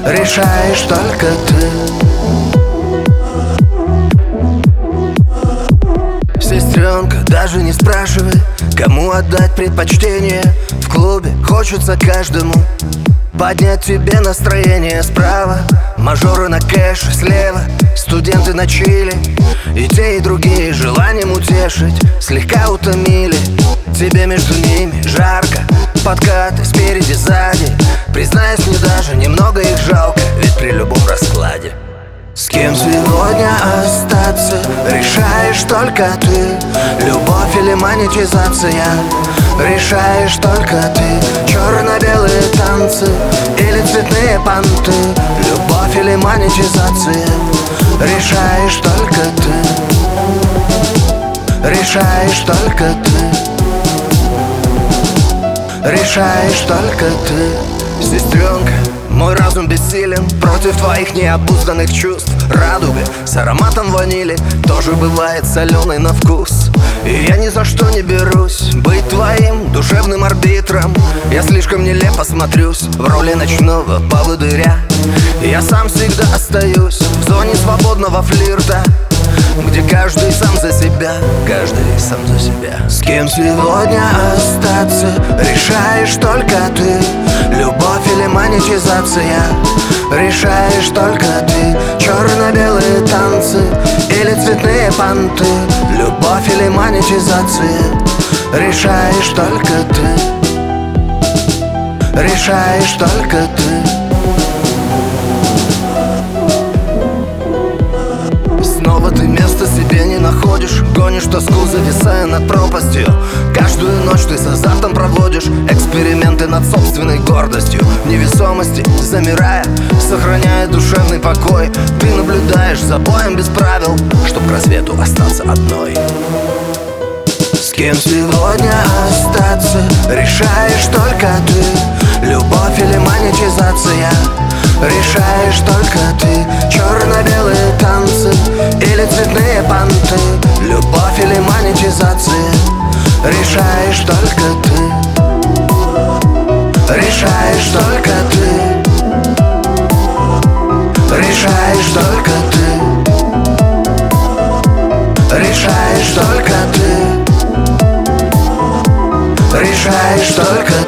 решаешь только ты. Сестренка, даже не спрашивай, кому отдать предпочтение. В клубе хочется каждому поднять тебе настроение. Справа мажоры на кэше, слева студенты на чили. И те, и другие желанием утешить слегка утомили. Тебе между ними жарко, подкаты спереди, сзади. Признаюсь, мне даже немного их жалко, ведь при любом раскладе с кем сегодня остаться, решаешь только ты. Любовь или монетизация, решаешь только ты. Черно-белые танцы или цветные понты, любовь или монетизация, решаешь только ты. Решаешь только ты. Решаешь только ты. Сестренка, мой разум бессилен против твоих необузданных чувств. Радуга с ароматом ванили тоже бывает соленой на вкус. И я ни за что не берусь быть твоим душевным арбитром. Я слишком нелепо смотрюсь в роли ночного поводыря. Я сам всегда остаюсь в зоне свободного флирта, где каждый сам за себя, каждый сам за себя. С кем сегодня остаться, решаешь только ты. Любовь или монетизация, решаешь только ты. Черно-белые танцы или цветные понты, любовь или монетизация, решаешь только ты. Решаешь только ты. Снова ты места себе не находишь, гонишь тоску, зависая над пропастью. Каждую ночь ты с азартом проводишь эксперименты над собственной гордостью. В невесомости замирая, сохраняя душевный покой, ты наблюдаешь за боем без правил, чтоб к рассвету остаться одной. С кем сегодня остаться, решаешь только ты. Любовь или монетизация, решаешь только ты. Черно-белые танцы или цветные понты, любовь или монетизация, решаешь только ты. Решаешь только ты. Решаешь только ты. Решаешь только ты. Решаешь только